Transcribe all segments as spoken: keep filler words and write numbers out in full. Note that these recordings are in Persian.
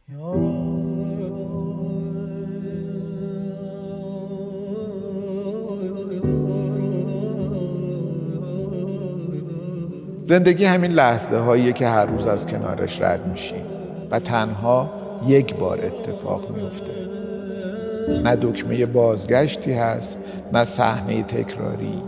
زندگی همین لحظه هاییه که هر روز از کنارش رد میشیم و تنها یک بار اتفاق میفته. نه دکمه بازگشتی هست، نه صحنه تکراری.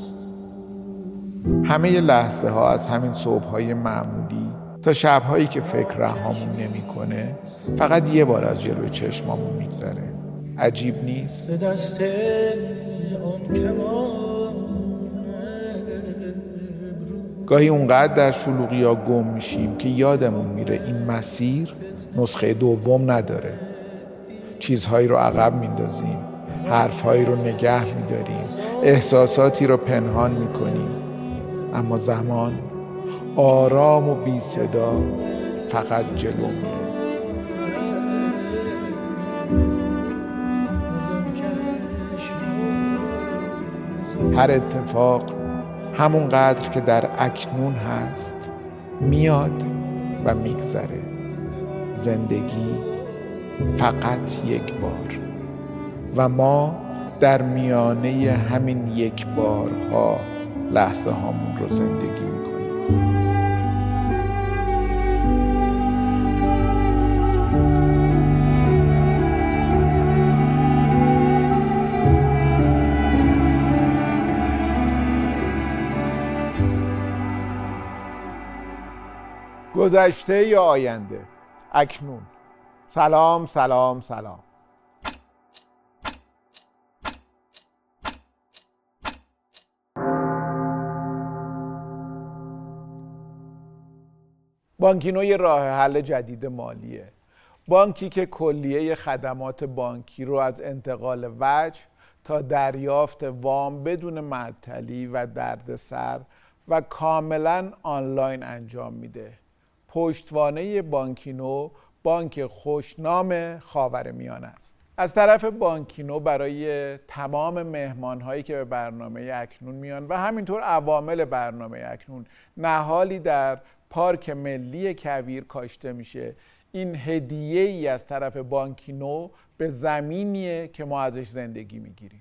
همه لحظه ها از همین صبح های معمولی تا شب هایی که فکر رهامون نمی کنه فقط یه بار از جلوی چشمامون میگذره. عجیب نیست؟ به دست آن گاهی اونقدر در شلوغی ها گم میشیم که یادمون میره این مسیر نسخه دوم نداره. چیزهایی رو عقب میندازیم، حرفهایی رو نگه میداریم، احساساتی رو پنهان میکنیم، اما زمان آرام و بی صدا فقط جلو میره. هر اتفاق همون قدر که در اکنون هست میاد و میگذره. زندگی فقط یک بار و ما در میانه همین یک بارها لحظه هامون رو زندگی میکنیم. گذشته یا آینده؟ اکنون. سلام سلام سلام. بانکینو یه راه حل جدید مالیه. بانکی که کلیه خدمات بانکی رو از انتقال وجه تا دریافت وام بدون معطلی و دردسر و کاملا آنلاین انجام میده. پشتوانه بانکینو بانک خوشنام خاورمیانه است. از طرف بانکینو برای تمام مهمان‌هایی که به برنامه اکنون میان و همینطور عوامل برنامه اکنون نهالی در پارک ملی کویر کاشته میشه. این هدیه ای از طرف بانکینو به زمینیه که ما ازش زندگی میگیریم.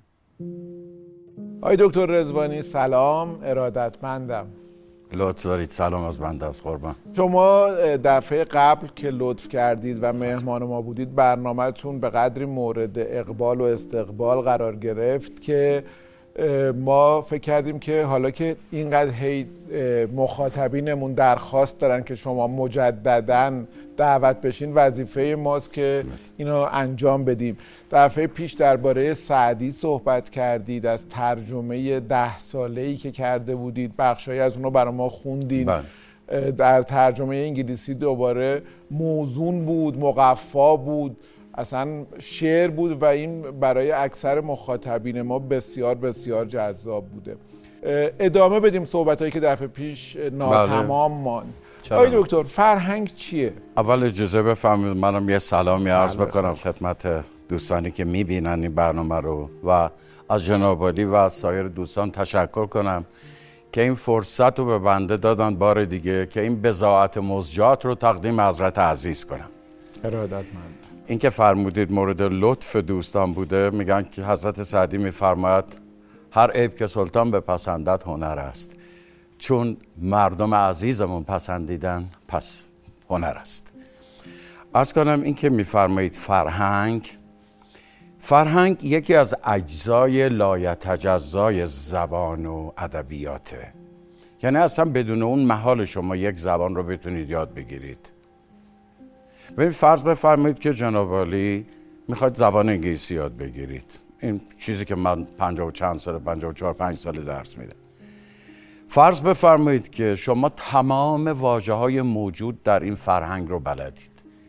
آقای دکتر رضوانی سلام، ارادتمندم. لطف دارید. سلام از بنده از قربان. شما دفعه قبل که لطف کردید و مهمان ما بودید برنامه‌تون به قدری مورد اقبال و استقبال قرار گرفت که ما فکر کردیم که حالا که اینقدر هی مخاطبینمون درخواست دارن که شما مجدداً دعوت بشین، وظیفه ماست که اینو انجام بدیم. دفعه پیش درباره سعدی صحبت کردید، از ترجمه ده ساله‌ای که کرده بودید، بخشایی از اونو برای ما خوندید. بله. در ترجمه انگلیسی دوباره موزون بود، مقفا بود، اصلا شعر بود و این برای اکثر مخاطبین ما بسیار بسیار جذاب بوده. ادامه بدیم صحبتایی که دفعه پیش ناتمام ماند. آقای دکتر، فرهنگ چیه؟ اول اجازه بفرمایید منم یه سلامی عرض بکنم خدمت دوستانی که میبینن این برنامه رو و از جناب عالی و از سایر دوستان تشکر کنم که این فرصت رو به بنده دادن بار دیگه که این بضاعت مزجات رو تقدیم حضرت عزیز کنم. ارادتمند. این که فرمودید مورد لطف دوستان بوده، میگن که حضرت سعدی میفرماید هر عیب که سلطان بپسندد هنر است. چون مردم عزیزمون پسندیدن پس هنر است. عرض کنم این که میفرمایید فرهنگ فرهنگ یکی از اجزای لایتجزای زبان و ادبیاته. یعنی اصلا بدون اون محال شما یک زبان رو بتونید یاد بگیرید. ببین فرض بفرمایید که جناب عالی میخواید زبان انگلیسی یاد بگیرید. این چیزی که من پنجاه و چند سال پنجاه و چهار پنج سال درس میدم. فرض بفرمایید که شما تمام واژه‌های موجود در این فرهنگ رو بلدید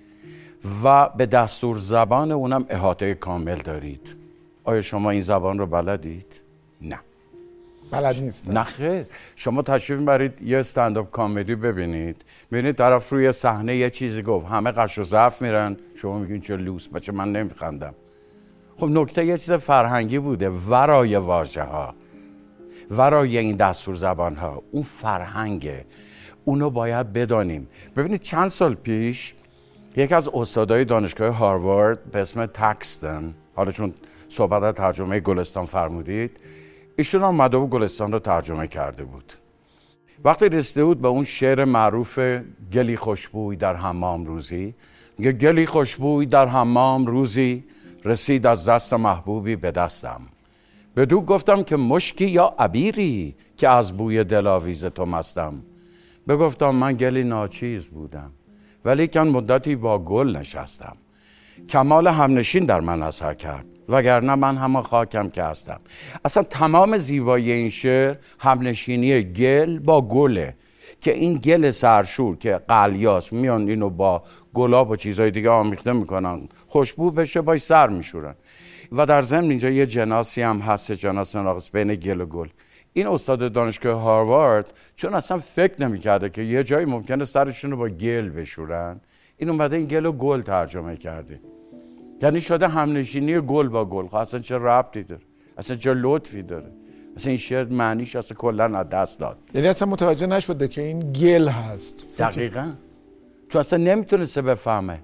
و به دستور زبان اونم احاطه کامل دارید. آیا شما این زبان رو بلدید؟ نه. بلد نیست. نه خیر. شما تشریف برید یه استندآپ کمدی ببینید، ببینید طرف روی صحنه یه چیزی گفت، همه قش و ضعف میرن، شما میگین چه لوس بچه من نمیخندم. خب نکته یه چیز فرهنگی بوده ورای واژه ها، ورای این دستور زبان ها، اون فرهنگه، اونو باید بدانیم. ببینید چند سال پیش یکی از استادای دانشگاه هاروارد به اسم تاکستون، حالا چون صحبت از ترجمه گلستان فرمودید، ایشون آمده و گلستان رو ترجمه کرده بود. وقتی رسیده بود به اون شعر معروف گلی خوشبوی در حمام روزی، میگه گلی خوشبوی در حمام روزی رسید از دست محبوبی به دستم، بدو گفتم که مشکی یا عبیری که از بوی دلاویز تو مستم. بگفتم من گلی ناچیز بودم ولی کن مدتی با گل نشستم، کمال همنشین در من اثر کرد وگرنه من همان خاکم که هستم. اصلا تمام زیبایی این شعر همنشینی گل با گله که این گل سرشور که قلیاس میان اینو با گلاب و چیزهای دیگه آمیخته میکنن خوشبو بشه با سر میشورن. و در ضمن اینجا یه جناسی هم هست، جناس ناقص بین گل و گل. این استاد دانشگاه هاروارد چون اصلا فکر نمیکرده که یه جایی ممکنه سرشون رو با گل بشورن، این اومده این گل و گل ترجمه کرده، یعنی شده همنشینی گل با گل. خب اصلا چه ربطی داره، اصلا چه لطفی داره، اصلا این شعر معنیش اصلا کلا از دست داد. یعنی اصلا متوجه نشده که این گل هست. دقیقاً، چون اصلا نمیتونسته بفهمه.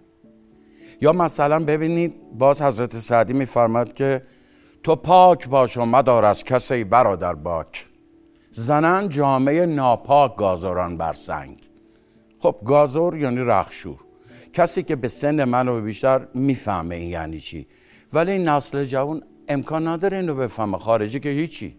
یا مثلا ببینید باز حضرت سعدی میفرماد که تو پاک باش و مدار از کسی برادر باک، زنن جامعه ناپاک گازران بر سنگ. خب گازور یعنی رخشور، کسی که به سن من و بیشتر میفهمه این یعنی چی، ولی این نسل جوان امکان نداره اینو بفهمه، خارجی که هیچی.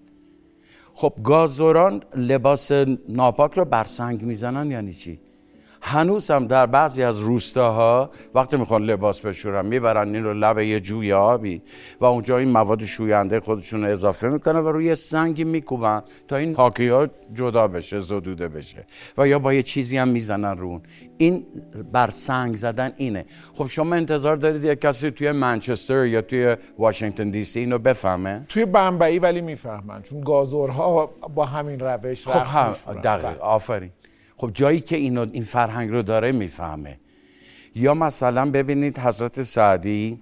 خب گازوران لباس ناپاک رو بر سنگ میزنن یعنی چی؟ هنوز هم در بعضی از روستاها وقتی میخوان لباس بشورن میبرن این رو لب یه جوی آبی و اونجا این مواد شوینده خودشون رو اضافه میکنن و روی سنگی میکوبن تا این پاکی ها جدا بشه، زدوده بشه، و یا با یه چیزی هم میزنن رون. این بر سنگ زدن اینه. خب شما انتظار دارید یک کسی توی منچستر یا توی واشنگتن دی سی اینو بفهمه؟ توی بمبئی ولی میفهمن، چون گازورها با همین روش خب هم دقیق آفرین. خب جایی که اینو این فرهنگ رو داره میفهمه. یا مثلا ببینید حضرت سعدی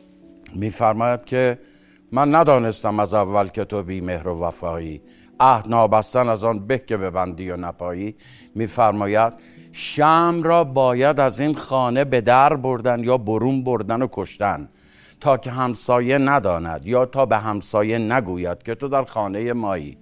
میفرماید که من ندانستم از اول که تو بی مهر و وفایی، عهد نابستن از آن به که ببندی و نپایی. میفرماید شمع را باید از این خانه به در بردن یا برون بردن و کشتن تا که همسایه نداند یا تا به همسایه نگوید که تو در خانه مایی.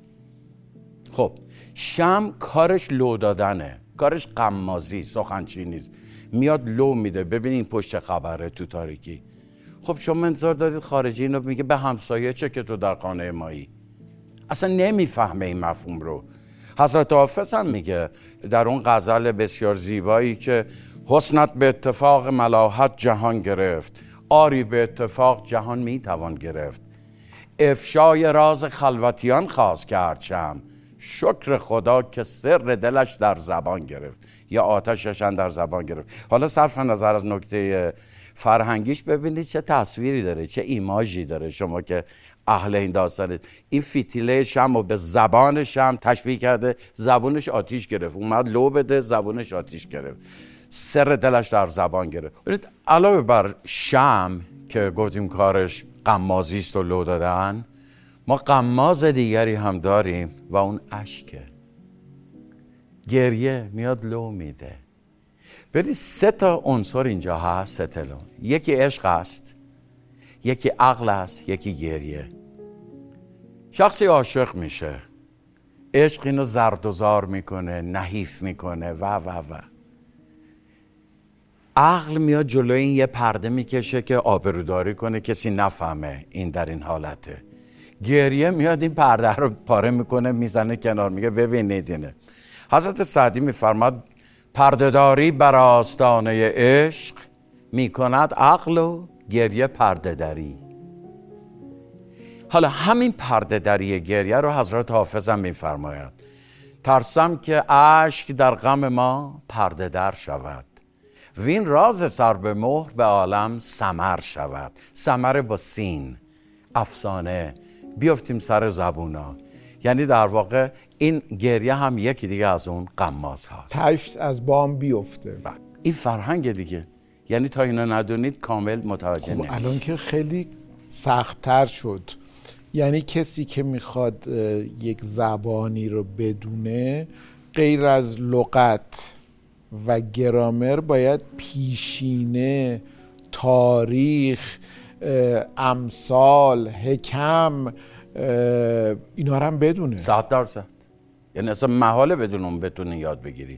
خب شمع کارش لو دادنه، کارش قمازی، سخنچینی، میاد لو میده. ببینین پشت خبره تو تاریکی. خب شما انتظار دارید خارجی اینو میگه به همسایه چه که تو در خانه مایی؟ اصلا نمیفهمه این مفهوم رو. حضرت حافظ هم میگه در اون غزل بسیار زیبایی که حسنت به اتفاق ملاحت جهان گرفت، آری به اتفاق جهان میتوان گرفت، افشای راز خلوتیان خواست کرد شمع، شکر خدا که سر دلش در زبان گرفت یا آتشش در زبان گرفت. حالا صرف نظر از نکته فرهنگیش ببینید چه تصویری داره، چه ایماژی داره. شما که اهل این داستانید، این فتیله شمع رو به زبان شمع تشبیه کرده، زبونش آتیش گرفت، اومد لو بده، زبونش آتیش گرفت، سر دلش در زبان گرفت. ببینید علاوه بر شمع که گفتیم کارش قمازی است و لو دادن، ما قماز دیگری هم داریم و اون اشکه. گریه میاد لو میده. ببینید سه تا عنصر اینجا هست، سه تلون. یکی عشق است، یکی عقل است، یکی گریه. شخصی عاشق میشه، عشق اینو زرد و زار میکنه، نحیف میکنه و و و عقل میاد جلوی این یه پرده میکشه که آبروداری کنه کسی نفهمه این در این حالته. گریه میاد این پرده رو پاره میکنه، میزنه کنار، میگه ببینید اینه. حضرت سعدی میفرماد پردهداری بر آستانه عشق میکند عقل و گریه پردهداری. حالا همین پردهداری گریه رو حضرت حافظ هم میفرماید ترسم که اشک در غم ما پرده در شود، وین راز سر به مهر به عالم سمر شود. سمر با سین، افسانه، بیافتیم سر زبونا. یعنی در واقع این گریه هم یکی دیگه از اون قماز هاست. تشت از بام بیفته. این فرهنگ دیگه، یعنی تا اینو ندونید کامل متوجه خب نمیشید. الان که خیلی سخت‌تر شد. یعنی کسی که میخواد یک زبانی رو بدونه غیر از لغت و گرامر باید پیشینه، تاریخ، امثال، حکم، اینا رو هم بدونه. صد درصد. یعنی اصلا محاله بدون اون بتونه یاد بگیری.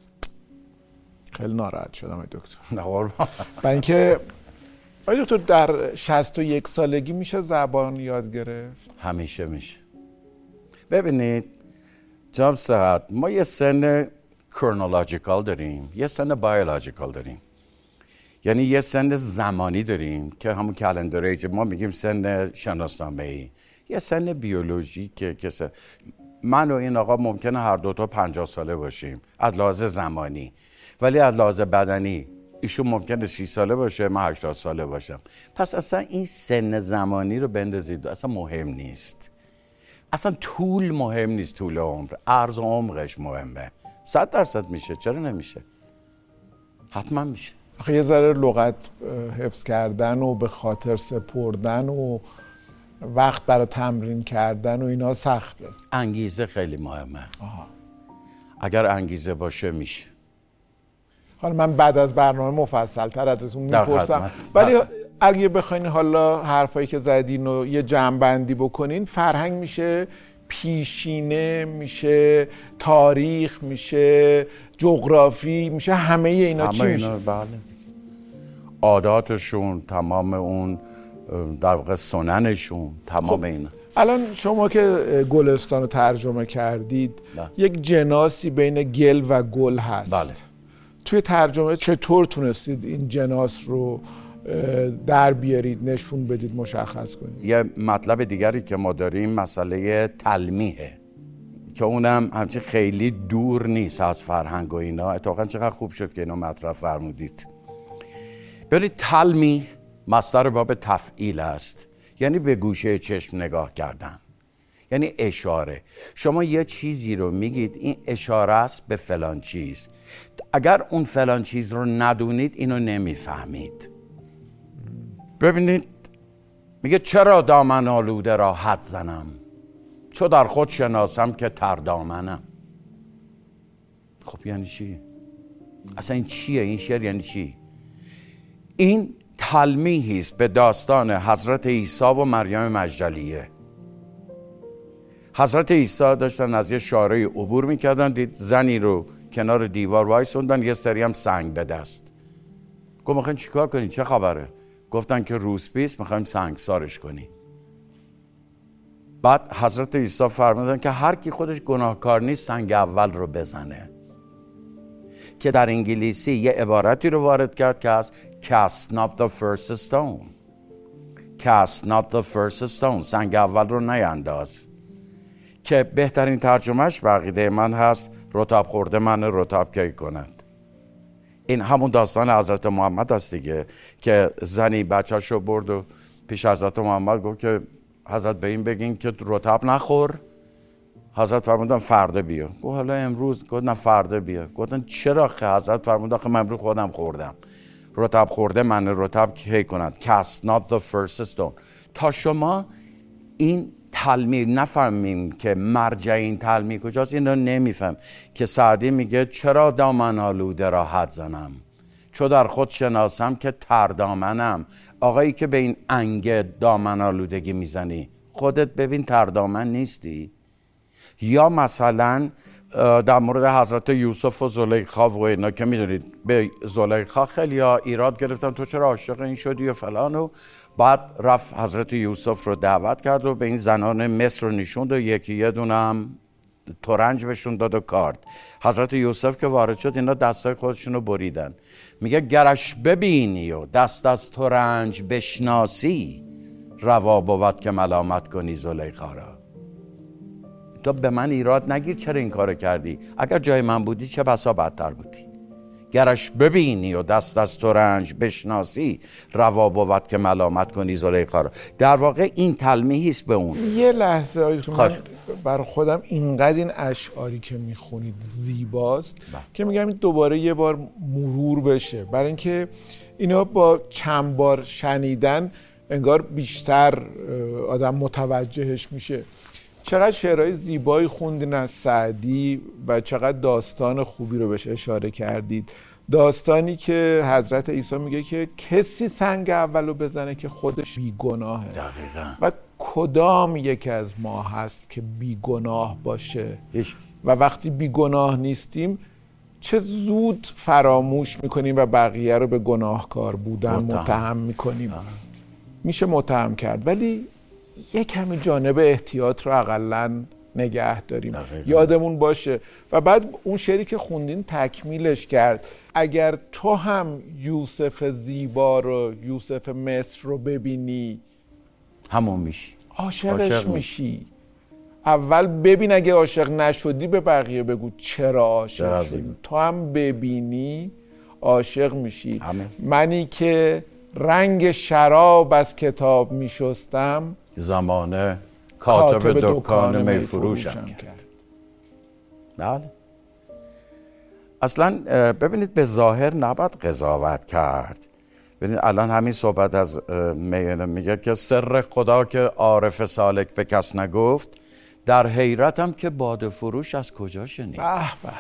خیلی ناراحت شدم ای دکتر. نه قربان. برای اینکه آقای دکتر در شصت و یک سالگی میشه زبان یاد گرفت؟ همیشه میشه. ببینید جناب صحت، ما یه سن کرونولوژیکال داریم، یه سن بایولوژیکال داریم. یعنی یه سن زمانی داریم که همون کلندر ایج ما میگیم سن شناسنامه‌ای. یه سن بیولوژیکه که سن... من و این آقا ممکنه هر دوتا پنجاه ساله باشیم از لحاظ زمانی، ولی از لحاظ بدنی ایشون ممکنه سی ساله باشه، من هشتاد ساله باشم. پس اصلا این سن زمانی رو بندازید، اصلا مهم نیست. اصلا طول مهم نیست، طول عمر، عرض و عمقش مهمه. صد درصد میشه، چرا نمیشه؟ حتما میشه. آخه یه ذره لغت حفظ کردن و به خاطر سپردن و وقت برای تمرین کردن و اینا سخته. انگیزه خیلی مهمه. آها. اگر انگیزه باشه میشه. حالا من بعد از برنامه مفصل تر ازتون میپرسم، ولی اگه بخواین حالا حرفایی که زدین و یه جمع‌بندی بکنین، فرهنگ میشه پیشینه، میشه تاریخ، میشه جغرافی، میشه همه اینا. همه چی اینا میشه؟ بله. عاداتشون، تمام اون در واقع سننشون، تمام خب اینا. الان شما که گلستان رو ترجمه کردید، بله. یک جناسی بین گل و گل هست. بله. توی ترجمه چطور تونستید این جناس رو در بیارید، نشون بدید، مشخص کنید؟ یه مطلب دیگری که ما داریم مسئله تلمیحه که اونم همچین خیلی دور نیست از فرهنگ و اینا. اتفاقا چقدر خوب شد که اینو مطرح فرمودید. ببینید تلمیح مصدر باب تفعیل است، یعنی به گوشه چشم نگاه کردن، یعنی اشاره. شما یه چیزی رو میگید این اشاره است به فلان چیز، اگر اون فلان چیز رو ندونید اینو نمیفهمید. ببینید میگه چرا دامن آلوده را حد زنم، چو در خود شناسم که تر دامنم. خب یعنی چی؟ اصلا این چیه؟ این شعر یعنی چی؟ این تلمیحی است به داستان حضرت عیسی و مریم مجدلیه. حضرت عیسی داشتن از یه شارعی عبور میکردن، دید زنی رو کنار دیوار وایسوندن، یه سری هم سنگ به دست. گفت میخواین چیکار کنین؟ چه خبره؟ گفتن که روسپیست، میخوایم سنگسارش کنی. بعد حضرت عیسی فرمودن که هر کی خودش گناهکار نیست سنگ اول رو بزنه، که در انگلیسی یه عبارتی رو وارد کرد که از cast not the first stone. cast not the first stone، سنگ اول رو نینداز، که بهترین ترجمهش به عقیده من هست رطب خورده من رطب کی کند. این همون داستان حضرت محمد است دیگه، که زنی بچه‌شو برد و پیش حضرت محمد گفت که حضرت به این بگین که رطب نخور. حضرت فرمودن فردا بیا. گفت حالا امروز؟ گفت نه فردا بیا. گفتن چرا؟ که حضرت فرمودن که من امروز خودم خوردم. رطب خورده من رطب کی کند. cast not the first stone. تا شما این تلمیح نفهمیم که مرجع این تلمیح کجاست، این رو نمیفهم. که سعدی میگه چرا دامن آلوده را حد زنم، چو در خود شناسم که تر دامنم. آقایی که به این انگ دامن آلودگی میزنی، خودت ببین تر دامن نیستی؟ یا مثلا در مورد حضرت یوسف و زلیخا و اینا که میدونید به زلیخا خیلی ها ایراد گرفتن، تو چرا عاشق این شدی و فلان، و بعد رفت حضرت یوسف رو دعوت کرد و به این زنان مصر رو نشوند و یکی یه دونم ترنج بهشون داد و کارد. حضرت یوسف که وارد شد اینا دستای خودشون رو بریدن. میگه گرش ببینی و دست از ترنج بشناسی، روا بود که ملامت کنی زلیخا را. تو به من ایراد نگیر چرا این کارو کردی، اگر جای من بودی چه بسا بدتر بودی. گرش ببینی و دست از ترنج بشناسی، روا بود که ملامت کنی زلیخا را. در واقع این تلمیحی است به اون. یه لحظه آیتون، من بر خودم اینقدر این اشعاری که میخونید زیباست با. که میگم این دوباره یه بار مرور بشه، برای اینکه اینا با چند بار شنیدن انگار بیشتر آدم متوجهش میشه. چقدر شعرهای زیبایی خوندین از سعدی و چقدر داستان خوبی رو بهش اشاره کردید. داستانی که حضرت عیسی میگه که کسی سنگ اولو بزنه که خودش بیگناهه. دقیقاً. و کدام یک از ما هست که بیگناه باشه؟ ایش. و وقتی بیگناه نیستیم چه زود فراموش میکنیم و بقیه رو به گناهکار بودن متهم, متهم میکنیم. آه. میشه متهم کرد، ولی یک کمی جانب احتیاط رو اقلن نگه داریم. دقیقا. یادمون باشه. و بعد اون شعری که خوندین تکمیلش کرد، اگر تو هم یوسف زیبا رو، یوسف مصر رو ببینی همون میشی، عاشقش عاشق میشی. اول ببین، اگه عاشق نشدی به بقیه بگو چرا عاشق شدی. تو هم ببینی عاشق میشی. همه. منی که رنگ شراب از کتاب میشستم، زمانه کاتب دکان میفروشم کرد. بله. اصلا ببینید به ظاهر نباید قضاوت کرد. ببینید الان همین صحبت از میگه که سر خدا که عارف سالک به کس نگفت، در حیرتم که باده فروش از کجا شنید. به به.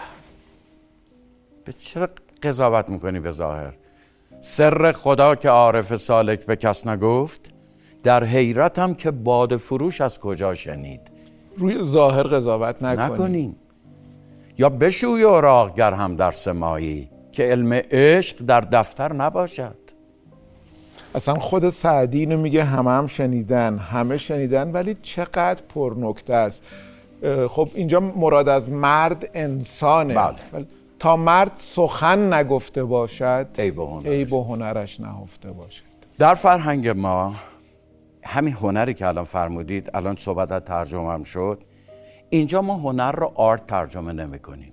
به چرا قضاوت میکنی به ظاهر؟ سر خدا که عارف سالک به کس نگفت، در حیرتم که باده فروش از کجا شنید. روی ظاهر قضاوت نکنیم. نکنیم. یا بشوی اوراق گر هم در سمایی، که علم عشق در دفتر نباشد. اصلا خود سعدی اینو میگه همه هم شنیدن، همه شنیدن، ولی چقدر پرنکته است. خب اینجا مراد از مرد انسانه. بله. تا مرد سخن نگفته باشد، عیب و هنرش, عیب و هنرش نهفته باشد. در فرهنگ ما همین هنری که الان فرمودید، الان صحبت از ترجمه هم شد، اینجا ما هنر رو آرت ترجمه نمی کنیم.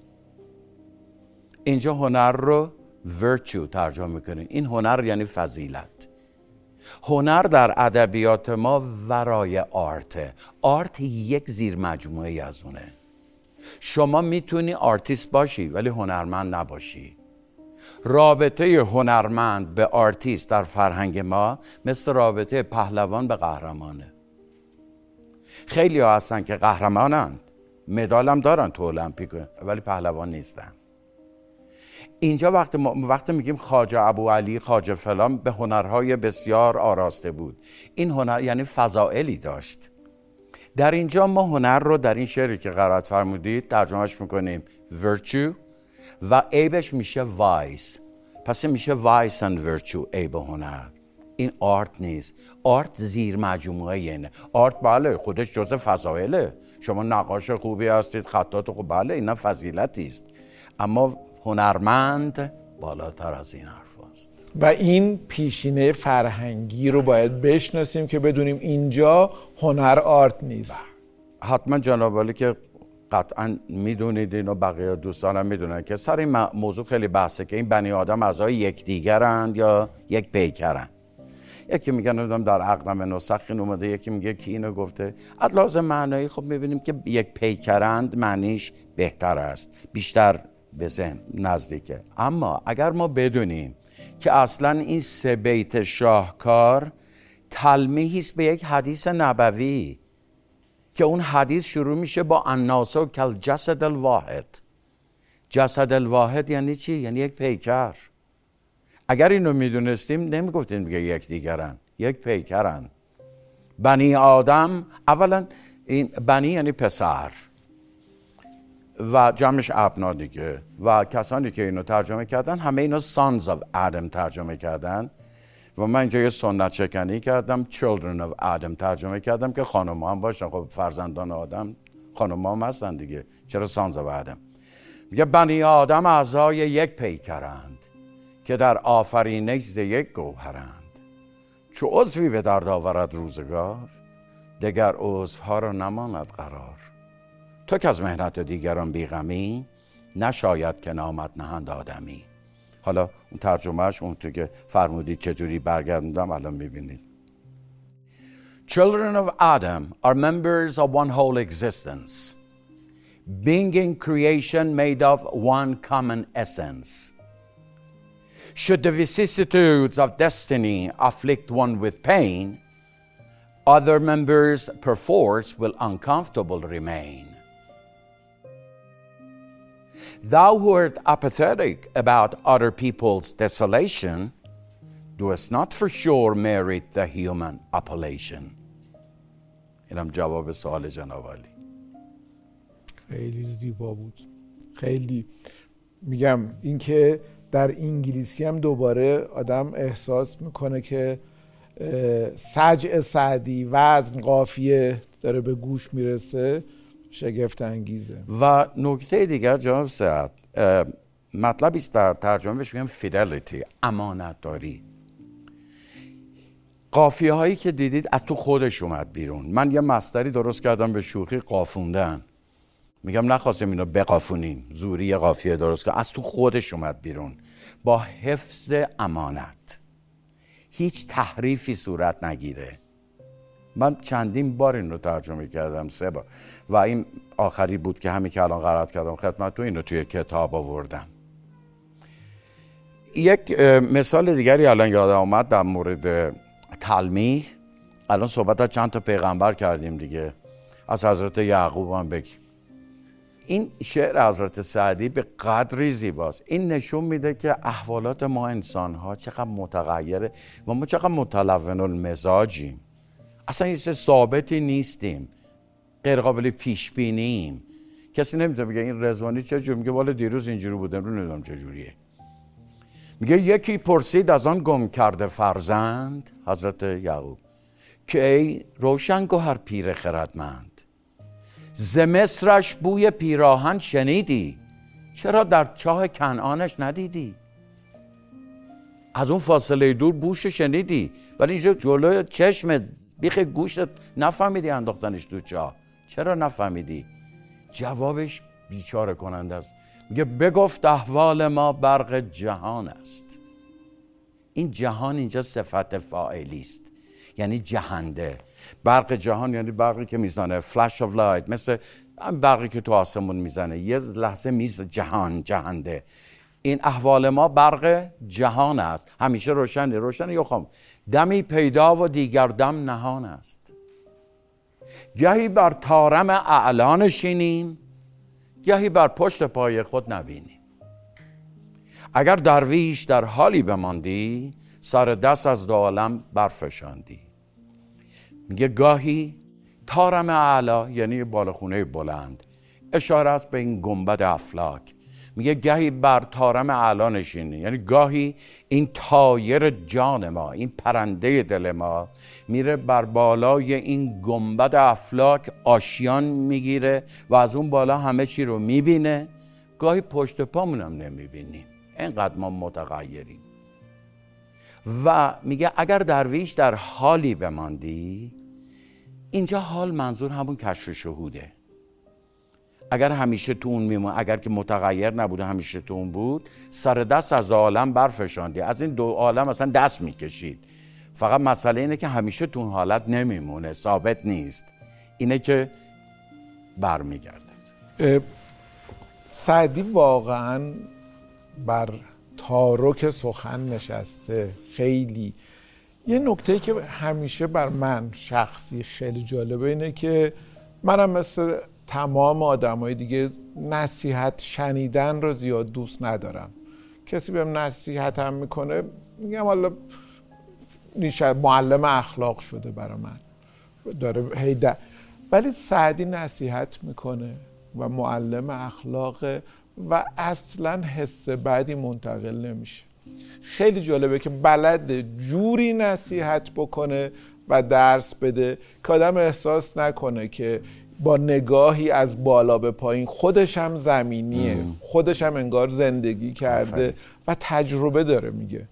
اینجا هنر رو virtue ترجمه میکنیم. این هنر یعنی فضیلت. هنر در ادبیات ما ورای آرته. آرت یک زیر مجموعه از اونه. شما میتونی آرتیست باشی ولی هنرمند نباشی. رابطه هنرمند به آرتیست در فرهنگ ما مثل رابطه پهلوان به قهرمانه. خیلی ها هستن که قهرمانند، مدال هم دارن تو المپیک، ولی پهلوان نیستن. اینجا وقتی وقتی میگیم خواجه ابوعلی، خواجه فلان، به هنرهای بسیار آراسته بود. این هنر یعنی فضائلی داشت. در اینجا ما هنر رو در این شعری که قرائت فرمودید ترجمهش میکنیم virtue و عیبش میشه vice. پس میشه vice and virtue، عیب هنر. این آرت نیست. آرت زیر مجموعه اینه. آرت بله خودش جزء فضائله. شما نقاش خوبی هستید، خطات خوب، بله اینا فضیلتی است. اما هنرمند بالاتر از این حرف است. و این پیشینه فرهنگی رو باید بشناسیم که بدونیم اینجا هنر آرت نیست. حتما جناب عالی که قطعا میدونید اینو، بقیه دوستانم میدونن که سر این موضوع خیلی بحثه که این بنی آدم اعضای یکدیگرند یا یک پیکرند. یکی میگن در اقدم نسخ این اومده، یکی میگه که اینو گفته. از لحاظ معنایی خب میبینیم که یک پیکرند معنیش بهتر است، بیشتر به ذهن نزدیکه. اما اگر ما بدونیم که اصلا این سه بیت شاهکار تلمیحی است به یک حدیث نبوی که اون حدیث شروع میشه با الناس کالجسد الواحد. جسد الواحد یعنی چی؟ یعنی یک پیکر. اگر اینو میدونستیم نمیگفتیم دیگه یک دیگرن، یک پیکرن. بنی آدم، اولا این بنی یعنی پسر و جمعش ابنا دیگه، و کسانی که اینو ترجمه کردن همه اینو sons of Adam ترجمه کردن و من اینجا یه سنت شکنی کردم children of Adam ترجمه کردم که خانم هم باشن. خب فرزندان آدم خانم هم هستن دیگه، چرا sons of Adam؟ میگه بنی آدم اعضای یک پیکرند که در آفرینش ز یک گوهرند. چو عضوی به درد آورد روزگار، دگر عضوها را نماند قرار. تو که از مهنت دیگران بیغمی، نشاید که نامت نهند آدمی. حالا اون ترجمهش اون تو که فرمودید چجوری برگردوندم الان میبینید. Children of Adam are members of one whole existence, being in creation made of one common essence. Should the vicissitudes of destiny afflict one with pain, other members perforce will uncomfortable remain. Thou who art apathetic about other people's desolation, doest not for sure merit the human appellation. اینم جواب سوال جناب عالی. خیلی زیبا بود. خیلی میگم این که در انگلیسی هم دوباره آدم احساس میکنه که سجع سعدی، وزن، قافیه داره به گوش میرسه، شگفت انگیزه. و نکته دیگر جناب سعد، مطلبی است در ترجمه بهش میگم فیدلیتی، امانت داری. قافیه هایی که دیدید از تو خودش اومد بیرون. من یه مصدری درست کردم به شوخی، قافوندن. میگم نخواستیم اینو بقافونیم، زوری یه قافیه درست کردم، از تو خودش اومد بیرون با حفظ امانت. هیچ تحریفی صورت نگیره. من چندین بار این رو ترجمه کردم، سه بار، و این آخری بود که همین که الان قرائت کردم خدمتتون، این رو توی کتاب آوردم. یک مثال دیگری الان یادم آمد در مورد تلمیح. الان صحبت از چند تا پیغمبر کردیم دیگه، از حضرت یعقوب هم بگیم. این شعر حضرت سعدی به قدری زیباست. این نشون میده که احوالات ما انسان ها چقدر متغیره و ما چقدر متلون المزاجیم. اصلا هیچ ثابتی نیستیم، غیر قابل پیش بینیم. کسی نمیتونه بگه این رضوانی چه جوری، میگه والا دیروز اینجوری بود امروز نمیدونم چه جوریه. میگه یکی پرسید از آن گم کرده فرزند، حضرت یعقوب، که ای روشن گوهر پیر خردمند، ز مصرش بوی پیراهن شنیدی، چرا در چاه کنعانش ندیدی؟ از اون فاصله دور بوش شنیدی ولی اینجا جلوی چشم بیخ گوشت نفهمیدی انداختنش تو چاه، چرا نفهمیدی؟ جوابش بیچاره کننده است. میگه بگفت احوال ما برق جهان است. این جهان اینجا صفت فاعلی است، یعنی جهنده. برق جهان یعنی برقی که میزنه، فلش آف لایت، مثل برقی که تو آسمون میزنه، یه لحظه میز جهان، جهنده. این احوال ما برق جهان است، همیشه روشنه. روشنه یا خام، دمی پیدا و دیگر دم نهان است. گهی بر طارم اعلا نشینیم، گهی بر پشت پای خود نبینیم. اگر درویش در حالی بماندی، سر دست از دو عالم برفشاندی. میگه گاهی طارم اعلا یعنی بالاخونه بلند، اشاره است به این گنبد افلاک. میگه گاهی بر طارم اعلا نشینی، یعنی گاهی این طایر جان ما، این پرنده دل ما میره بر بالای این گنبد افلاک آشیان میگیره و از اون بالا همه چی رو میبینه. گاهی پشت پامونم نمیبینیم، اینقدر ما متغیریم. و میگه اگر درویش در حالی بماندی، اینجا حال منظور همون کشف شهوده. اگر همیشه تو اون میمون، اگر که متغیر نبوده همیشه تو اون بود، سر دست از عالم برفشاندی، از این دو عالم اصلا دست میکشید. فقط مسئله اینه که همیشه تو اون حالت نمیمونه، ثابت نیست، اینه که برمیگرده. سعدی واقعا بر تارک سخن نشسته. خیلی یه نکته که همیشه بر من شخصی خیلی جالبه اینه که منم مثل تمام آدمای دیگه نصیحت شنیدن رو زیاد دوست ندارم. کسی بهم نصیحت هم میکنه میگم حالا معلم اخلاق شده برای من، داره هیدا. ولی سعدی نصیحت میکنه و معلم اخلاقه و اصلا حس بدی منتقل نمیشه. خیلی جالبه که بلد جوری نصیحت بکنه و درس بده که آدم احساس نکنه که با نگاهی از بالا به پایین، خودش هم زمینیه، ام. خودش هم انگار زندگی کرده و تجربه داره. میگه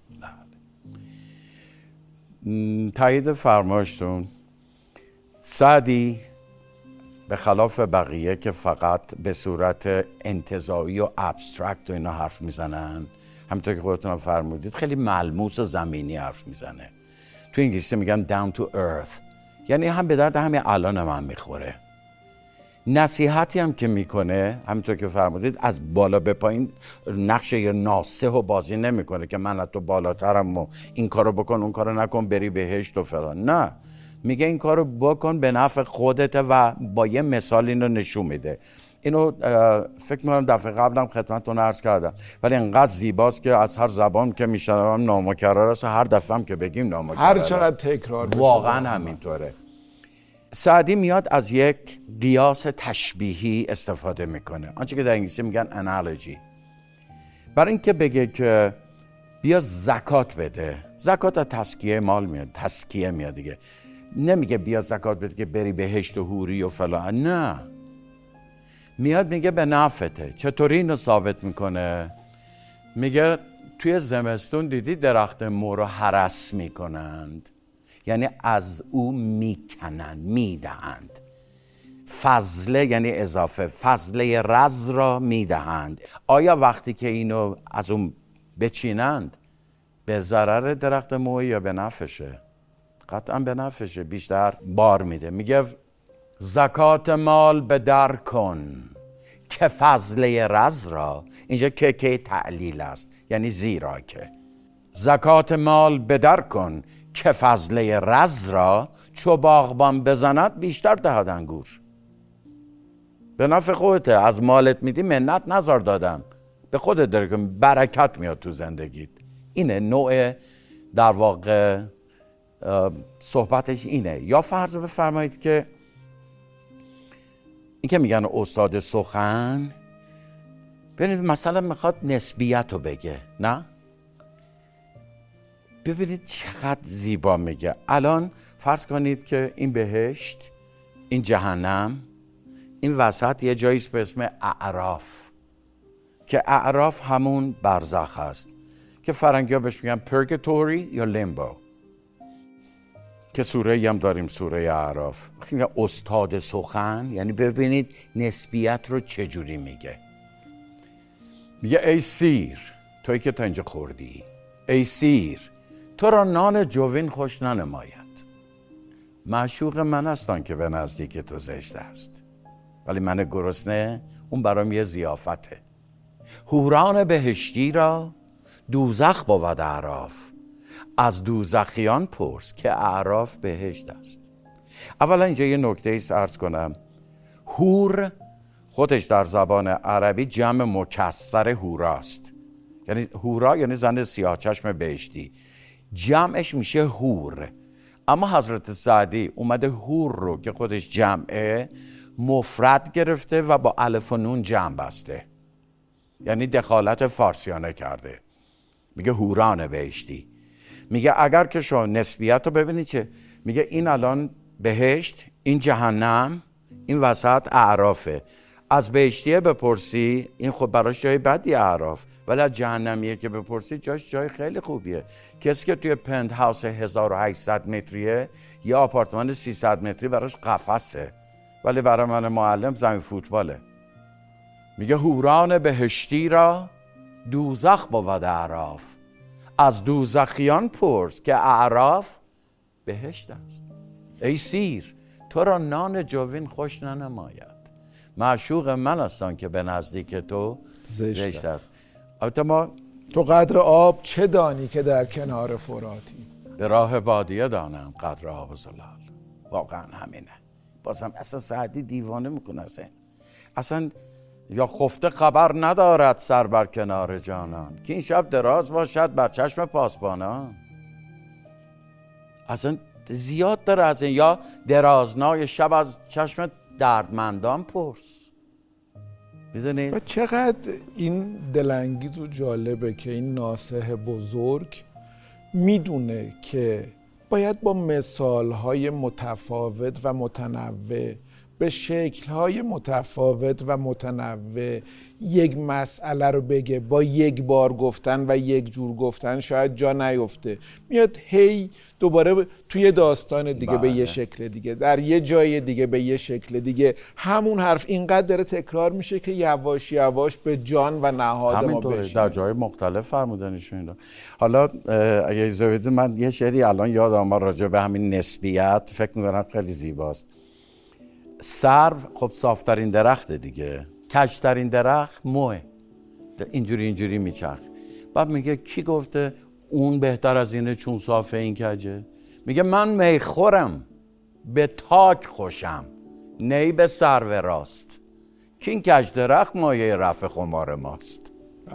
تایید فرمایشتون. سعدی به خلاف بقیه که فقط به صورت انتزاعی و ابسترکت و اینا حرف میزنن، همونطور که خودتون فرمودید خیلی ملموس و زمینی حرف میزنه. تو انگلیسی میگن down to earth، یعنی هم به درد همین الان من میخوره. نصیحتی هم که میکنه همونطور که فرمودید از بالا به پایین نقش یه ناصح و بازی نمیکنه که من از تو بالاترم و این کارو بکن اون کارو نکن بری بهشت و فلان. نه، میگه این کارو بکن به نفع خودت و با یه مثال اینو نشون میده. اینو فکر میکنم دفعه قبلم خدمتتون عرض کردم، ولی انقدر زیباست که از هر زبان که میشنوم نامکرر است، هر دفعه هم که بگیم نامکرر، هر چقدر تکرار بشه واقعا همینطوره. سعدی میاد از یک قیاس تشبیهی استفاده میکنه، آنچه که در انگلیسی میگن analogy، برای اینکه بگه که بیا زکات بده. زکات از تزکیه مال میاد، تزکیه میاد دیگه. نمیگه بیا زکات بده که بری بهشت و حوری و فلان، نه، میاد میگه به نفعته. چطوری اینو ثابت میکنه؟ میگه توی زمستون دیدی درخت مو رو هرس میکنند، یعنی از او میکنند، میدهند. فضله یعنی اضافه، فضله رز را میدهند. آیا وقتی که اینو از اون بچینند به ضرر درخت مو یا به نفعشه؟ قطعا به نفعشه، بیشتر بار میده. میگه زکات مال به در کن که فضله رز را، اینجا که که تعلیل است، یعنی زیرا که. زکات مال به در کن که فضله رز را، چو باغبان بزند بیشتر دهد انگور. به نفع خودته، از مالت میدی منت نزار دادم، به خودت داره که برکت میاد تو زندگیت. اینه نوع در واقع صحبتش اینه. یا فرض بفرمایید که این که میگن استاد سخن، ببینید مثلا میخواد نسبیت رو بگه، نه؟ ببینید چقدر زیبا میگه. الان فرض کنید که این بهشت، این جهنم، این وسط یه جاییست به اسم اعراف، که اعراف همون برزخ هست که فرنگی ها بهش میگن پرگتوری یا لیمبو، که سوره هم داریم، سوره اعراف. میگه استاد سخن، یعنی ببینید نسبیت رو چجوری میگه. میگه ای سیر، تویی که تا اینجا خوردی، ای سیر، تو را نان جوین خوش ننماید. معشوق من هستن که به نزدیک تو زشت است، ولی من گرسنه اون برام یه ضیافته. حوران بهشتی را دوزخ بود اعراف، از دوزخیان پرس که اعراف بهشت است. اولا اینجا یه نکته ایست عرض کنم. حور خودش در زبان عربی جمع مکسر حوراست، یعنی حورا یعنی زن سیاه چشم بهشتی، جمعش میشه حور. اما حضرت سعدی اومده حور رو که خودش جمعه مفرد گرفته و با الف و نون جمع بسته، یعنی دخالت فارسیانه کرده. میگه حوران بهشتی. میگه اگر که شما نسبیت رو ببینید چه میگه، این الان بهشت، این جهنم، این وسط اعرافه. از بهشتیه بپرسی این خب براش جای بدی اعراف، ولی از جهنمیه که بپرسی جاش جای خیلی خوبیه. کسی که توی پنت هاوس هزار و هشتصد متریه یا آپارتمان سیصد متری براش قفسه، ولی برای من معلم زمین فوتباله. میگه حوران بهشتی را دوزخ بود اعراف، از دوزخیان پرس که اعراف بهشت است. ای سیر، تو را نان جوین خوش ننماید. معشوق من هستن که به نزدیک تو زشت است. البته ما تو قدر آب چه دانی که در کنار فراتی؟ به راه بادیه دانم قدر آب و زلال. واقعا همینه. بازم اصلا سعدی دیوانه میکنه اصلا. اصلا یا خفته خبر ندارد سر بر کنار جانان، که این شب دراز باشد بر چشم پاسبانان. اصلا زیاد داره از این. یا درازنای شب از چشم دردمندان پرس. میدونید و چقدر این دلانگیز و جالبه که این ناصح بزرگ میدونه که باید با مثالهای متفاوت و متنوع به شکل‌های متفاوت و متنوع یک مسئله رو بگه. با یک بار گفتن و یک جور گفتن شاید جا نیفته، میاد هی دوباره توی داستان دیگه بله. به یه شکل دیگه، در یه جای دیگه به یه شکل دیگه، همون حرف اینقدر داره تکرار میشه که یواش یواش به جان و نهاد ما بشینه. در جای مختلف فرمودنشون اینا. حالا اگه اجازه بدید من یه شعری الان یادم اومد راجع به همین نسبیت، فکر می‌کنم خیلی زیباست. سرو خب صافترین درخته دیگه، کجترین درخت موه، اینجوری اینجوری میچرخ. بعد میگه کی گفته اون بهتر از اینه چون صافه این کجه؟ میگه من میخورم به تاک خوشم نی به سرو راست، که این کج درخت مایه رفع خمار ماست.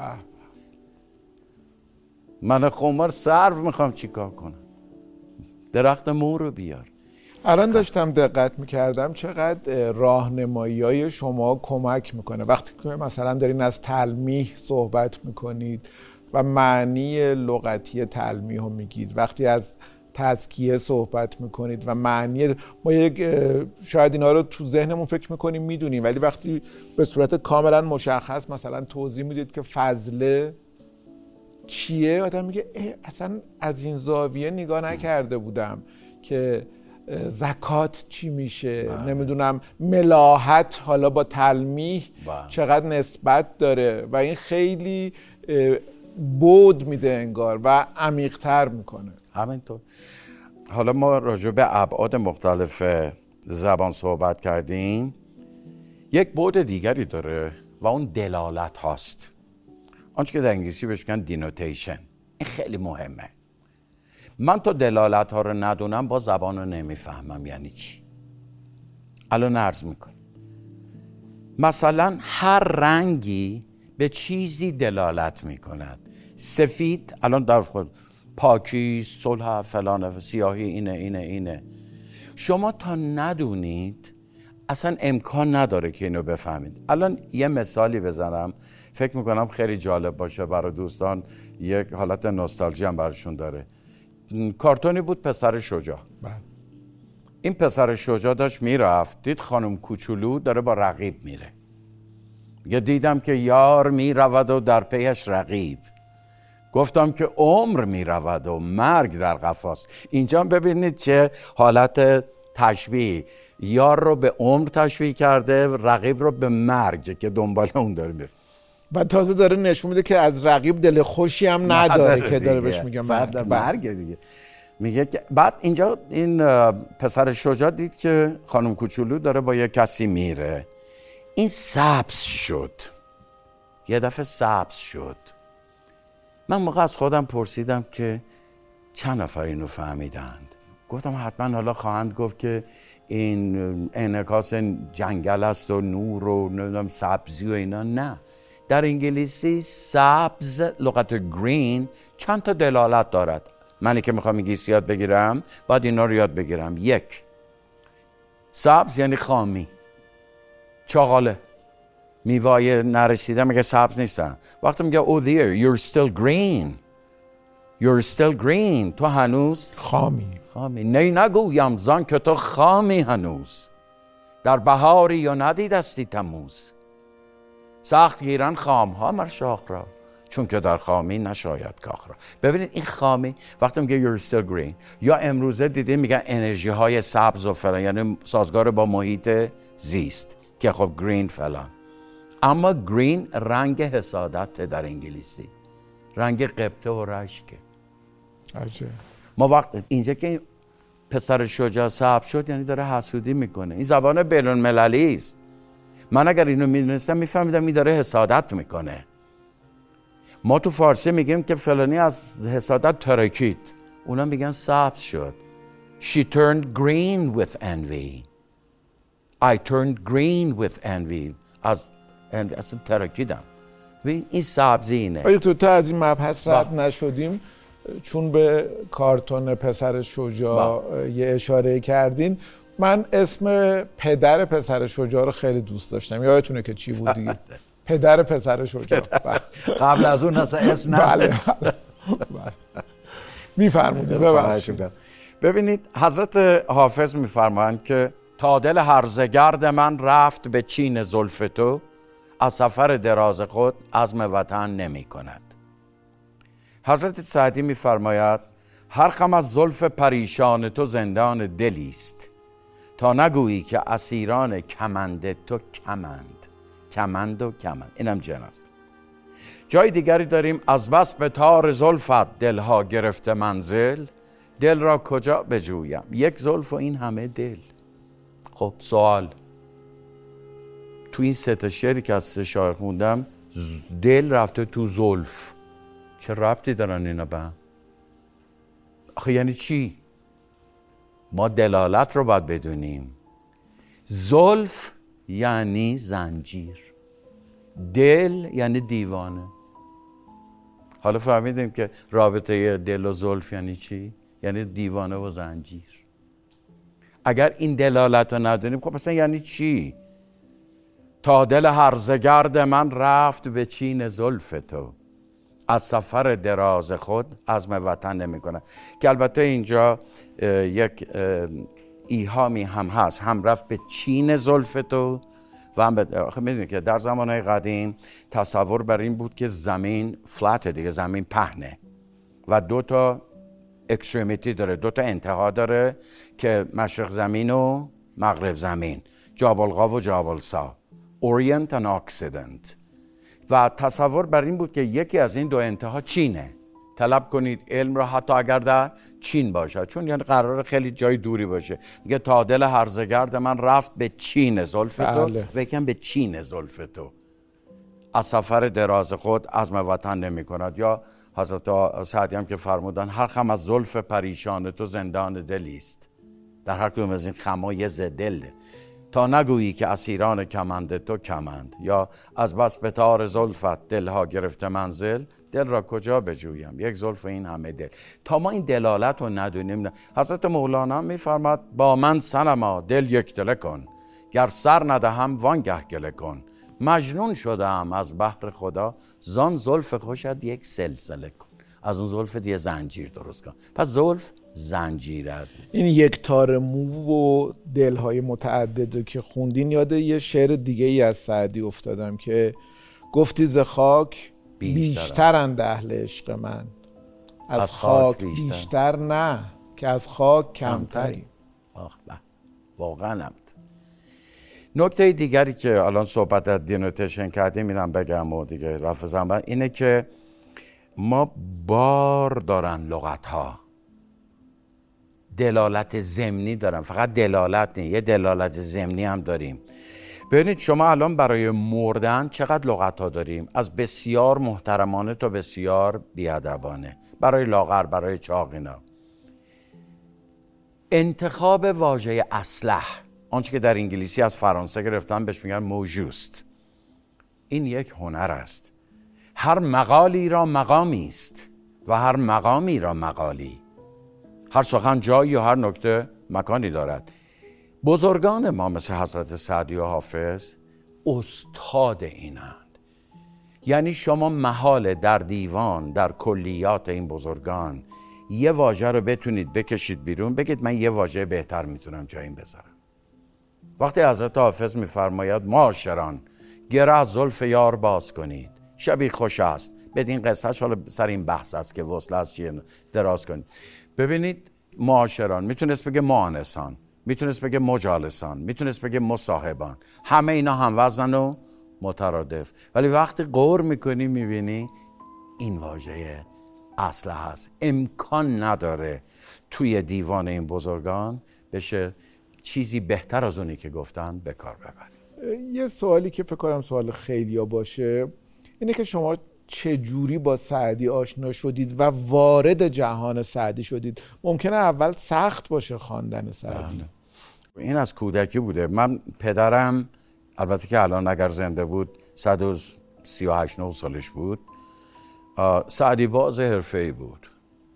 من خمار سرو میخوام چیکار کنم؟ درخت مو رو بیار. الان داشتم دقت میکردم چقدر راهنمایی های شما کمک میکنه وقتی که مثلا دارین از تلمیح صحبت میکنید و معنی لغتی تلمیح رو میگید، وقتی از تزکیه صحبت میکنید و معنی، ما یک شاید اینا رو تو ذهنمون فکر میکنیم میدونیم، ولی وقتی به صورت کاملا مشخص مثلا توضیح میدید که فضله چیه، آدم میگه اصلا از این زاویه نگاه نکرده بودم که زکات چی میشه. بله. نمیدونم ملاحت حالا با تلمیح بله. چقدر نسبت داره و این خیلی بود میده انگار و عمیق‌تر میکنه. همینطور. حالا ما راجع به ابعاد مختلف زبان صحبت کردیم. یک بود دیگری داره و اون دلالت هاست، آنچه که در انگلیسی بهش میگن دینوتیشن. این خیلی مهمه. من تا دلالت ها رو ندونم با زبان رو نمیفهمم یعنی چی. الان عرض میکنم مثلا هر رنگی به چیزی دلالت میکند. سفید الان در خود پاکی، صلح، فلان، سیاهی، اینه اینه اینه. شما تا ندونید اصلا امکان نداره که اینو بفهمید. الان یه مثالی بزنم فکر میکنم خیلی جالب باشه برای دوستان، یک حالت نوستالژی هم براشون داره. کارتونی بود پسر شجاع. بله. این پسر شجاع داشت میرفت، دید خانم کوچولو داره با رقیب میره. میگه دیدم که یار میرود و در پیش رقیب، گفتم که عمر میرود و مرگ در قفاست. اینجا ببینید چه حالت تشبیه، یار رو به عمر تشبیه کرده، رقیب رو به مرگ که دنبال اون داره میره. و تازه داره نشون میده که از رقیب دل خوشی هم نداره که داره بهش میگه مرگ. مرگ دیگه. میگه که بعد اینجا این پسر شجاع دید که خانم کوچولو داره با یه کسی میره. این سبز شد، یه دفعه سبز شد. من موقع از خودم پرسیدم که چند نفر اینو فهمیدند. گفتم حتما حالا خواهند گفت که این انعکاس جنگل است و نور و نمیدونم سبزی و اینا. نه، در انگلیسی سبز لغت گرین چند تا دلالت دارد. منی که میخوام انگلیسی یاد بگیرم باید اینا رو یاد بگیرم. یک، سبز یعنی خامی، چاغاله، میوای نرسیده میگه سبز نیستن. وقتی میگه oh there you're still green you're still green تو هنوز خامی خامی نه نگویم زان که تو خامی هنوز، در بهاری یا ندیدستی تموز، سخت گیرن خام ها مر شاخ را، چون که در خامی نشاید کاخ را. ببینید این خامی وقتی میگه you're still green، یا امروزه دیدیم میگن انرژی های سبز و فلان، یعنی سازگار با محیط زیست که خب گرین فلان. اما گرین رنگ حسادت در انگلیسی، رنگ قبطه و رشکه. عجب. ما وقت اینجا که پسر شجاع سبز شد یعنی داره حسودی میکنه. این زبان بین المللی است. من اگر اینو میدونستم میفهمیدم این داره حسادت میکنه. ما تو فارسی میگیم که فلانی از حسادت ترکید، اونا میگن سبز شد. She turned green with envy. I turned green with envy. از اصلا ترکیدم. این سبزی اینه. آیا تو تا از این مبحث رد نشدیم چون به کارتون پسر شجاع یه اشاره کردین. من اسم پدر پسر شجاع رو خیلی دوست داشتم. یادتونه که چی بود دیگه؟ پدر پسر شجاع. قبل از اون اصلا اسم بله میفرمودید. ببخشید. ببینید حضرت حافظ میفرمایند که تا دل هرزگرد من رفت به چین زلف تو، از سفر دراز خود عزم وطن نمی کند. حضرت سعدی میفرماید هر خم از زلف پریشان تو زندان دلی است، تا نگویی که اسیران کمند تو کمند. کمند و کمند اینم جناست. جای دیگری داریم از بس به تار زلفت دلها گرفته منزل، دل را کجا بجویم یک زلف و این همه دل. خب سوال، تو این سه تا شعری که از سه شاعر خوندم دل رفته تو زلف، چه ربطی دارن اینا به هم؟ آخه یعنی چی؟ ما دلالت رو باید بدونیم. زلف یعنی زنجیر، دل یعنی دیوانه. حالا فهمیدیم که رابطه دل و زلف یعنی چی؟ یعنی دیوانه و زنجیر. اگر این دلالت رو ندونیم خب مثلا یعنی چی؟ تا دل هرزگرد من رفت به چین زلف تو، از سفر دراز خود عزم وطن نمی کنه. که البته اینجا یک ایهامی هم هست، هم رفت به چین زلف تو و هم به... آخه میدونید که در زمانهای قدیم تصور بر این بود که زمین فلات دیگه، زمین پهنه و دو تا اکستریمیتی داره، دو تا انتها داره که مشرق زمین و مغرب زمین، جابلقا و جابلسا، اورینت و اکسیدنت. و تصور بر این بود که یکی از این دو انتها چینه. طلب کنید علم را حتی اگر در چین باشه، چون یعنی قرار خیلی جای دوری باشه. میگه تا دل هرزگرد من رفت به چین زلف تو و یکم به چین زلف تو، از سفر دراز خود عزم وطن نمی کند. یا حضرت سعدی هم که فرمودن هر خم از زلف پریشان تو زندان دلی است، در هر کدوم از این خما یه دل، تا نگویی که اسیران کمند تو کمند، یا از بس به تار زلفت دلها گرفته منزل، دل را کجا بجویم یک زلف این همه دل. تا ما این دلالت رو ندونیم. حضرت مولانا میفرماد با من صنما دل یک دل کن، گر سر ندهم وانگه گله کن، مجنون شدم از بحر خدا، زان زلف خوشت یک سلسله کن. از اون زلف دیگه زنجیر درست کن. پس زلف زنجیر است. این یک تار مو و دلهای متعدد که خوندین، یاد یه شعر دیگه ای از سعدی افتادم که گفتی ز خاک بیشترند اهل عشق من، از, از خاک بیشتر. بیشتر نه که از خاک کمتری. آخ به واقعا هم. نکته دیگری که الان صحبت از دینوتیشن کردیم میرم بگم و دیگه رفع زمان، اینه که ما بار دارن لغت ها، دلالت ضمنی دارن، فقط دلالت نه، یه دلالت ضمنی هم داریم. ببینید شما الان برای مردن چقدر لغت ها داریم، از بسیار محترمانه تا بسیار بیادبانه، برای لاغر، برای چاقینا. انتخاب واژه اصلح، آنچه که در انگلیسی از فرانسه گرفتن بهش میگن موجوست، این یک هنر است. هر مقالی را مقامی است و هر مقامی را مقالی. هر سخن جایی و هر نکته مکانی دارد. بزرگان ما مثل حضرت سعدی و حافظ استاد اینند. یعنی شما محاله در دیوان، در کلیات این بزرگان یه واژه رو بتونید بکشید بیرون، بگید من یه واژه بهتر میتونم جای این بذارم. وقتی حضرت حافظ میفرماید معاشران گره از زلف یار باز کنید، شبی خوش است، بدین قصهش حالا سر این بحث است که وصل است چیه دراز کنید. ببینید معاشران میتونست بگه مؤنثان، میتونست بگه مجالسان، میتونست بگه مصاحبان، همه اینا هم وزن و مترادف. ولی وقتی غور میکنی میبینی این واژه اصل هست. امکان نداره توی دیوان این بزرگان بشه چیزی بهتر از اونی که گفتن به کار ببری. یه سوالی که فکر کنم سوال خیلیا باشه اینه که شما چه جوری با سعدی آشنا شدید و وارد جهان سعدی شدید؟ ممکنه اول سخت باشه خواندن سعدی. این از کودکی بوده. من پدرم البته که الان اگر زنده بود صد و سی و هشت نه سالش بود، سعدی باز حرفه‌ای بود.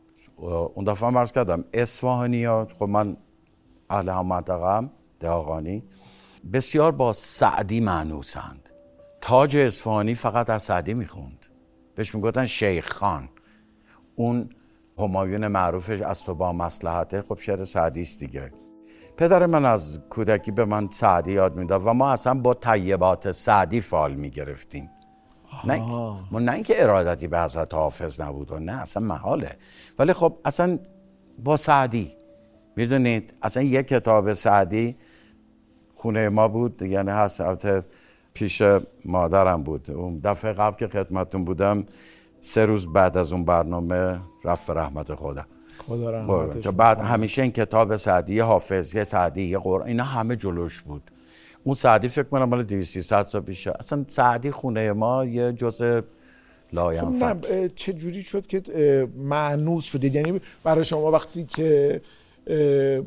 اون دفعه هم عرض کردم اصفهانی ها، خب من اهل هم منطقه‌ام دهقانی، بسیار با سعدی مانوسند. تاج اصفهانی فقط از سعدی میخوند، بهش میگفتن شیخ خان. اون همایون معروفش از تو با مصلحته، خب شعر سعدی است دیگه. پدر من از کودکی به من سعدی یاد میداد و ما اصلا با طیبات سعدی فال میگرفتیم. نه ما نه اینکه ارادتی به حضرت حافظ نبود و نه اصلا محاله، ولی خب اصلا با سعدی میدونید اصلا یک کتاب سعدی خونه ما بود، یعنی هست البته پیش مادرم بود. اون دفعه قبل که خدمتتون بودم سه روز بعد از اون برنامه رفت به رحمت خدا. خدا رحمتش کنه. بعد همیشه این کتاب سعدی، حافظ، یه سعدی، یه قرآن، اینا همه جلوش بود. اون سعدی فکر کنم مال دویست سیصد سال پیشه. اصلا سعدی خونه ما یه جزء لاینفک. خب چه جوری شد که مانوس شدید؟ یعنی برای شما وقتی که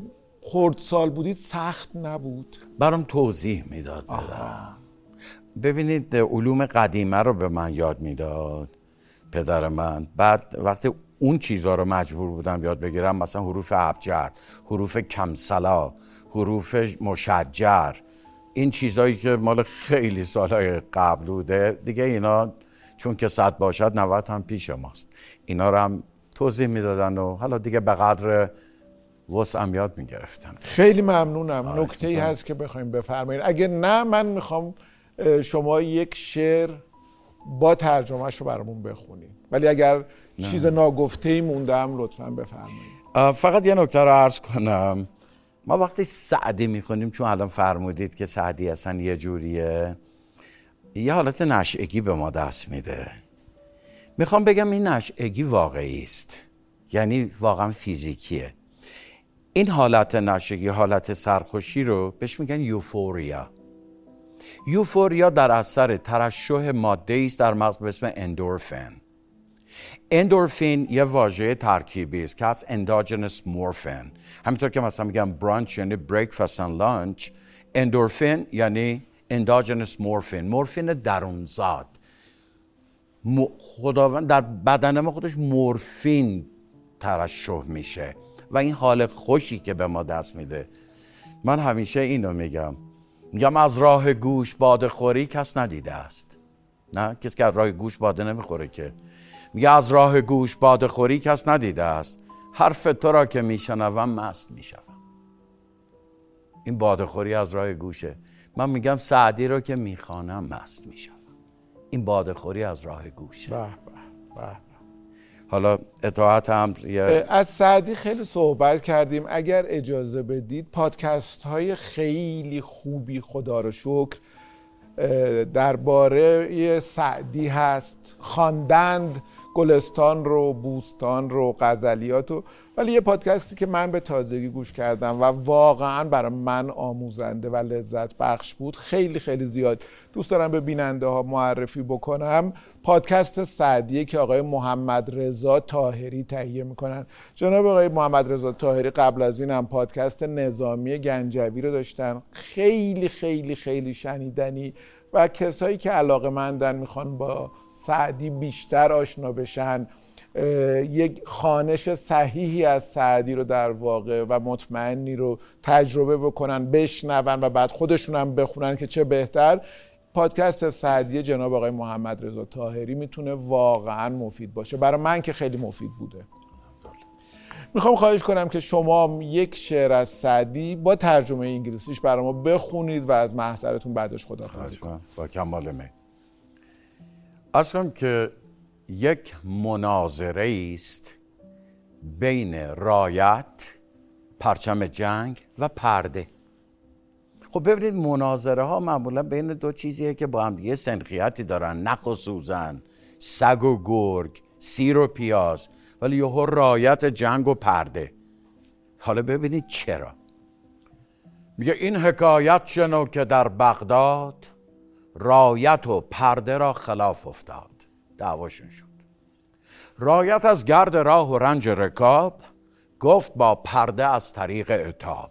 خردسال بودید سخت نبود؟ برام توضیح میداد. ببینید علوم قدیمه رو به من یاد میداد پدر من. بعد وقتی اون چیزها رو مجبور بودم یاد بگیرم، مثلا حروف ابجد، حروف کمسلا، حروف مشجر، این چیزهایی که مال خیلی سالهای قبل بوده دیگه، اینا چون که صد باشد نود هم پیش ماست، اینا رو هم توضیح میدادن و حالا دیگه به قدر وسعم یاد میگرفتم. خیلی ممنونم. نکته‌ای هست که بخوایم بفرمایید؟ اگه نه من میخوام شما یک شعر با ترجمهش رو برامون بخونید، ولی اگر نه. چیز ناگفته‌ای مونده هم لطفاً بفرمایید. فقط یه نکته رو عرض کنم. ما وقتی سعدی میخونیم، چون الان فرمودید که سعدی اصلا یه جوریه، یه حالت نشئگی به ما دست میده. میخوام بگم این نشئگی واقعی است، یعنی واقعا فیزیکیه. این حالت نشئگی، حالت سرخوشی رو بهش میگن یوفوریا. یوفوریا در اثر ترشح ماده‌ای است در مغز به اسم اندورفین. اندورفین یه واژه ترکیبی است که از اندوجنس مورفین. همینطور که مثلا میگم برانچ یعنی بریکفاست اند لانچ، اندورفین یعنی اندوجنس مورفین، مورفین درونزاد. خداوند در بدن ما خودش مورفین ترشح میشه و این حال خوشی که به ما دست میده. من همیشه اینو میگم، میگم از راه گوش باده خوری کس ندیده است. نه، کسی که از راه گوش باده نمیخوره که. میگه از راه گوش باده خوری کس ندیده است، حرف تو را که میشنوم مست میشوم. این باده خوری از راه گوشه. من میگم سعدی رو که میخوانم مست میشوم. این باده خوری از راه گوشه. به به به. حالا اطاعت هم یه... از سعدی خیلی صحبت کردیم. اگر اجازه بدید پادکست های خیلی خوبی خدا رو شکر درباره سعدی هست، خواندند گلستان رو، بوستان رو، غزلیات رو، ولی یه پادکستی که من به تازگی گوش کردم و واقعا برای من آموزنده و لذت بخش بود، خیلی خیلی زیاد دوست دارم به بیننده ها معرفی بکنم. پادکست سعدیه که آقای محمد رضا طاهری تهیه میکنن. جناب آقای محمد رضا طاهری قبل از این هم پادکست نظامی گنجوی رو داشتن، خیلی خیلی خیلی شنیدنی و کسایی که علاقه‌مندن میخوان با سعدی بیشتر آشنا بشن، یک خوانش صحیحی از سعدی رو در واقع و مطمئنی رو تجربه بکنن، بشنون و بعد خودشون هم بخونن که چه بهتر. پادکست سعدی جناب آقای محمد رضا طاهری میتونه واقعا مفید باشه. برای من که خیلی مفید بوده. میخوام خواهش کنم که شما یک شعر از سعدی با ترجمه انگلیسیش برای ما بخونید و از محضرتون بعدش خداحافظی کنم. با کمال میل. عرض کنم که یک مناظره است بین رایت، پرچم جنگ و پرده. خب ببینید مناظره ها معمولا بین دو چیزیه که با هم دیگه سنخیتی دارن، نخ و سوزن، سگ و گرگ، سیر و پیاز، ولی یهو رایت، جنگ و پرده. حالا ببینید چرا. میگه این حکایت شنو که در بغداد رایت و پرده را خلاف افتاد. دعواشون شد. رایت از گرد راه و رنج رکاب گفت با پرده از طریق عتاب.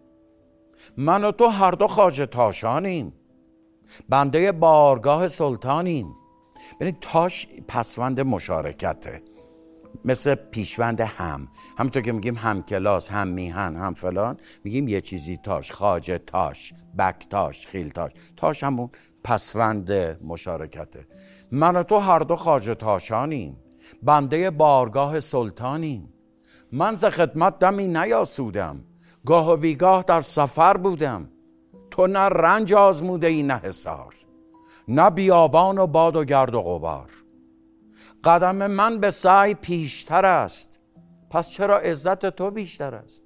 من و تو هر دو خواجه تاشانیم، بنده بارگاه سلطانیم. ببینید تاش پسوند مشارکته، مثل پیشوند هم. همونطور که میگیم هم کلاس، هم میهن، هم فلان، میگیم یه چیزی تاش، خواجه تاش، بک تاش، خیل تاش. تاش همون پسوند مشارکته. من و تو هر دو خواجه تاشانیم، بنده بارگاه سلطانیم. من ز خدمت دمی نیاسودم، گاه و بیگاه در سفر بودم. تو نه رنج آزموده ای نه حصار، نه بیابان و باد و گرد و غبار. قدم من به سعی پیشتر است، پس چرا عزت تو بیشتر است؟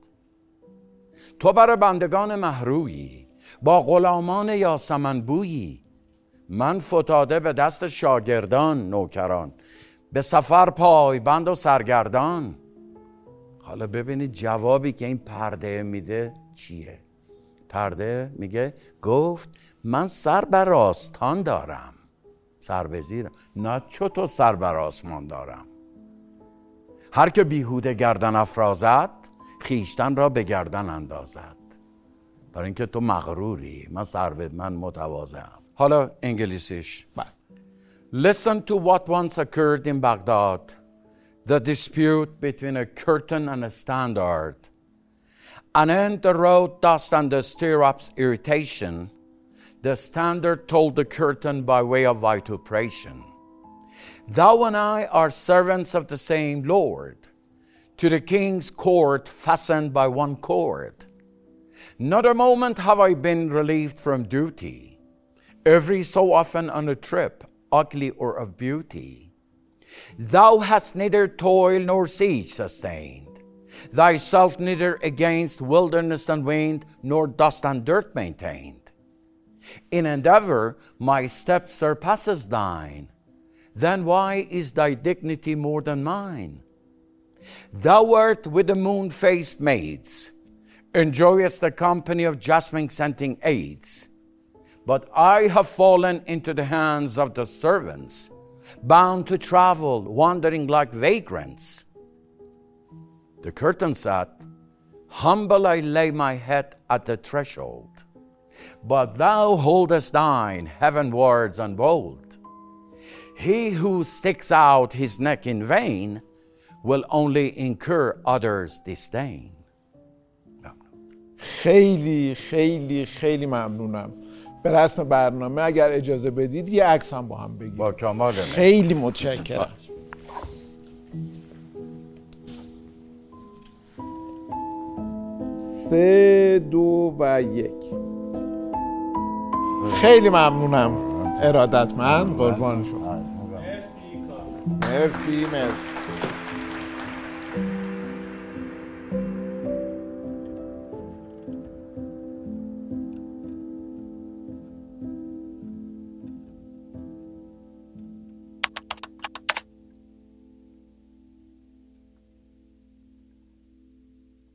تو بر بندگان مهرویی، با غلامان یاسمن بویی. من فتاده به دست شاگردان نوکران، به سفر پای بند و سرگردان. حالا ببینید جوابی که این پرده میده چیه؟ پرده میگه گفت من سر بر آستان دارم، سر به زیرم، نه چطور سر بر آسمان دارم. هر که بیهوده گردن افرازد، خیشتن را به گردن اندازد، برای اینکه تو مغروری. من سر من متواضعم. حالا انگلیسیش. Listen to what once occurred in Baghdad, the dispute between a curtain and a standard. And in the road dust and the stirrups irritation, the standard told the curtain by way of vituperation, Thou and I are servants of the same Lord, to the king's court fastened by one cord. Not a moment have I been relieved from duty, every so often on a trip, ugly or of beauty. Thou hast neither toil nor siege sustained, thyself neither against wilderness and wind, nor dust and dirt maintained. In endeavor my step surpasses thine, then why is thy dignity more than mine? Thou art with the moon-faced maids, enjoyest the company of jasmine-scenting aids, but I have fallen into the hands of the servants, bound to travel, wandering like vagrants. The curtain said, Humble I lay my head at the threshold, but thou holdest thine heavenwards and bold. He who sticks out his neck in vain will only incur others' disdain. خیلی خیلی خیلی ممنونم. به رسم برنامه اگر اجازه بدید یه عکس هم با هم بگیریم. با کمال میل. خیلی متشکرم. سه دو و یک. خیلی ممنونم. ارادتمند. قربان شما. مرسی مرسی.